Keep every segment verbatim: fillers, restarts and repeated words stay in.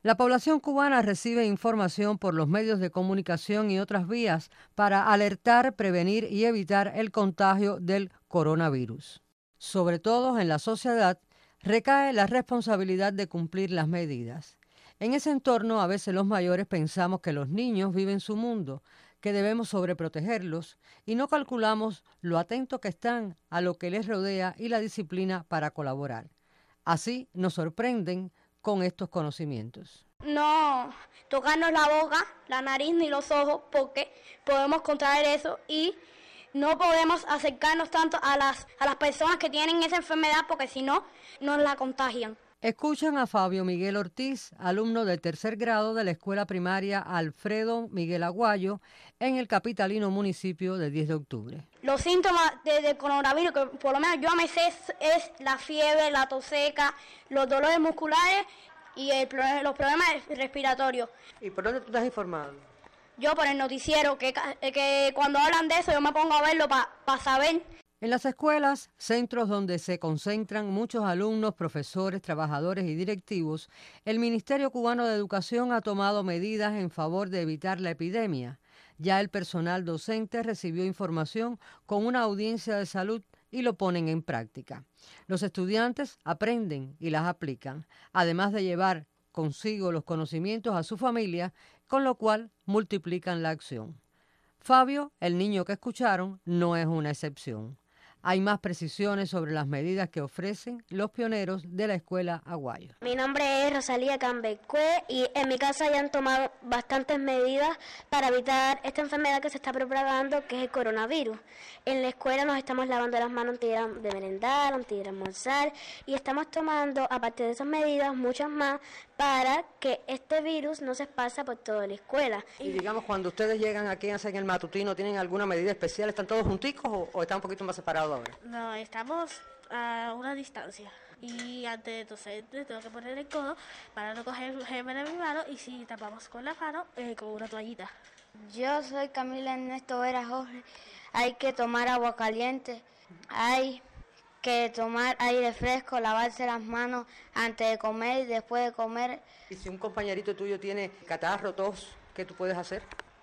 La población cubana recibe información por los medios de comunicación y otras vías para alertar, prevenir y evitar el contagio del coronavirus. Sobre todo en la sociedad recae la responsabilidad de cumplir las medidas. En ese entorno, a veces los mayores pensamos que los niños viven su mundo, que debemos sobreprotegerlos y no calculamos lo atentos que están a lo que les rodea y la disciplina para colaborar. Así nos sorprenden con estos conocimientos. No tocarnos la boca, la nariz ni los ojos porque podemos contraer eso y no podemos acercarnos tanto a las, a las personas que tienen esa enfermedad porque si no, nos la contagian. Escuchan a Fabio Miguel Ortiz, alumno del tercer grado de la escuela primaria Alfredo Miguel Aguayo, en el capitalino municipio de diez de octubre. Los síntomas de, de coronavirus, que por lo menos yo me sé, es, es la fiebre, la tos seca, los dolores musculares y el, los problemas respiratorios. ¿Y por dónde tú estás informado? Yo por el noticiero, que, que cuando hablan de eso yo me pongo a verlo para pa saber. En las escuelas, centros donde se concentran muchos alumnos, profesores, trabajadores y directivos, el Ministerio Cubano de Educación ha tomado medidas en favor de evitar la epidemia. Ya el personal docente recibió información con una audiencia de salud y lo ponen en práctica. Los estudiantes aprenden y las aplican, además de llevar consigo los conocimientos a su familia, con lo cual multiplican la acción. Fabio, el niño que escucharon, no es una excepción. Hay más precisiones sobre las medidas que ofrecen los pioneros de la escuela Aguayo. Mi nombre es Rosalía Cambecue y en mi casa ya han tomado bastantes medidas para evitar esta enfermedad que se está propagando, que es el coronavirus. En la escuela nos estamos lavando las manos antes de merendar, antes de almorzar y estamos tomando, aparte de esas medidas, muchas más para que este virus no se esparza por toda la escuela. Y digamos, cuando ustedes llegan aquí en el matutino, ¿tienen alguna medida especial? ¿Están todos junticos o, o están un poquito más separados ahora? No, estamos a una distancia. Y antes de toser, tengo que poner el codo para no coger el germen de mi mano y si tapamos con la mano, eh, con una toallita. Yo soy Camila Ernesto Vera Jorge. Hay que tomar agua caliente, hay que tomar aire fresco, lavarse las manos antes de comer y después de comer. ¿Y si un compañerito tuyo tiene catarro, tos, qué tú puedes hacer?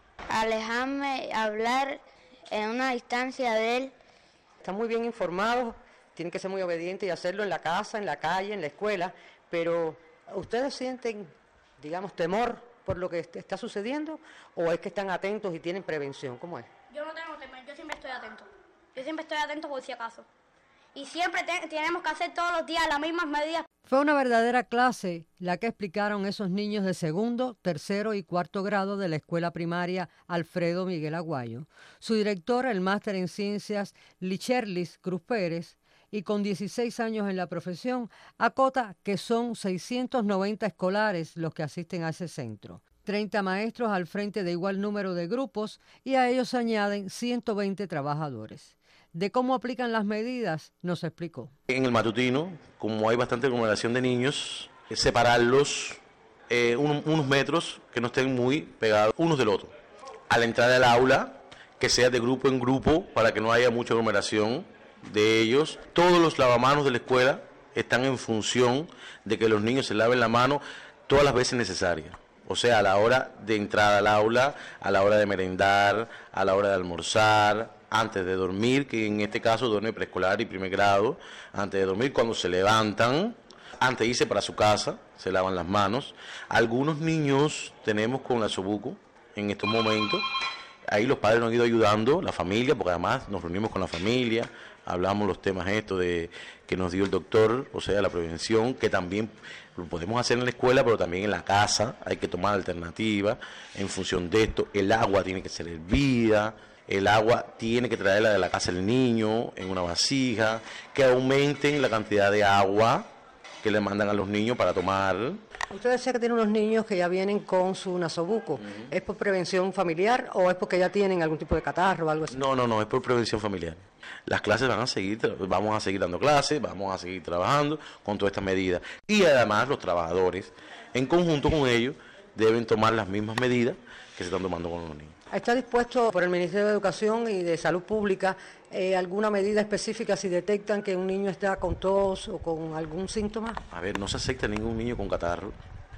Alejarme, hablar en una distancia de él. Están muy bien informados, tienen que ser muy obedientes y hacerlo en la casa, en la calle, en la escuela, pero ¿ustedes sienten, digamos, temor por lo que está sucediendo o es que están atentos y tienen prevención? ¿Cómo es? Yo no tengo temor, yo siempre estoy atento. Yo siempre estoy atento por si acaso. Y siempre te, tenemos que hacer todos los días las mismas medidas. Fue una verdadera clase la que explicaron esos niños de segundo, tercero y cuarto grado de la escuela primaria Alfredo Miguel Aguayo. Su directora, el máster en ciencias Licherlis Cruz Pérez, y con dieciséis años en la profesión, acota que son seiscientos noventa escolares los que asisten a ese centro. treinta maestros al frente de igual número de grupos y a ellos se añaden ciento veinte trabajadores. De cómo aplican las medidas, nos explicó. En el matutino, como hay bastante aglomeración de niños, separarlos eh, un, unos metros que no estén muy pegados unos del otro. A la entrada del aula, que sea de grupo en grupo para que no haya mucha aglomeración de ellos. Todos los lavamanos de la escuela están en función de que los niños se laven la mano todas las veces necesarias. O sea, a la hora de entrar al aula, a la hora de merendar, a la hora de almorzar, antes de dormir, que en este caso duerme preescolar y primer grado, antes de dormir, cuando se levantan, antes de irse para su casa, se lavan las manos. Algunos niños tenemos con la Sobuco en estos momentos, ahí los padres nos han ido ayudando, la familia, porque además nos reunimos con la familia, hablamos los temas estos de que nos dio el doctor, o sea, la prevención, que también lo podemos hacer en la escuela, pero también en la casa, hay que tomar alternativas en función de esto. El agua tiene que ser hervida, el agua tiene que traerla de la casa del niño en una vasija, que aumenten la cantidad de agua que le mandan a los niños para tomar. Usted decía que tiene unos niños que ya vienen con su nasobuco. Uh-huh. ¿Es por prevención familiar o es porque ya tienen algún tipo de catarro o algo así? No, no, no, es por prevención familiar. Las clases van a seguir, vamos a seguir dando clases, vamos a seguir trabajando con todas estas medidas. Y además los trabajadores, en conjunto con ellos, deben tomar las mismas medidas que se están tomando con los niños. ¿Está dispuesto por el Ministerio de Educación y de Salud Pública eh, alguna medida específica si detectan que un niño está con tos o con algún síntoma? A ver, no se acepta ningún niño con catarro,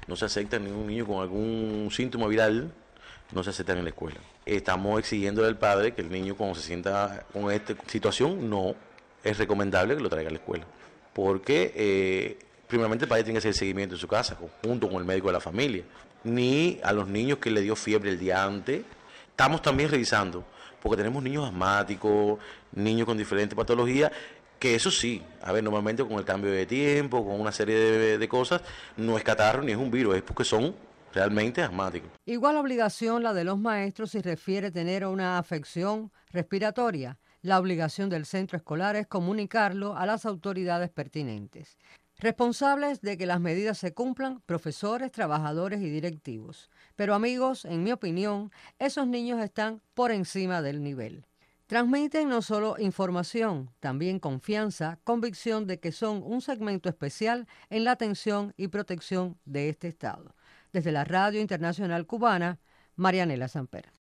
No se acepta ningún niño con algún síntoma viral, no se acepta en la escuela. Estamos exigiéndole al padre que el niño cuando se sienta con esta situación no es recomendable que lo traiga a la escuela. Porque eh, primeramente el padre tiene que hacer el seguimiento en su casa, junto con el médico de la familia. Ni a los niños que le dio fiebre el día antes. Estamos también revisando, porque tenemos niños asmáticos, niños con diferentes patologías, que eso sí, a ver, normalmente con el cambio de tiempo, con una serie de, de cosas, no es catarro ni es un virus, es porque son realmente asmáticos. Igual obligación la de los maestros si refiere tener una afección respiratoria. La obligación del centro escolar es comunicarlo a las autoridades pertinentes. Responsables de que las medidas se cumplan, profesores, trabajadores y directivos. Pero amigos, en mi opinión, esos niños están por encima del nivel. Transmiten no solo información, también confianza, convicción de que son un segmento especial en la atención y protección de este Estado. Desde la Radio Internacional Cubana, Marianela Samper.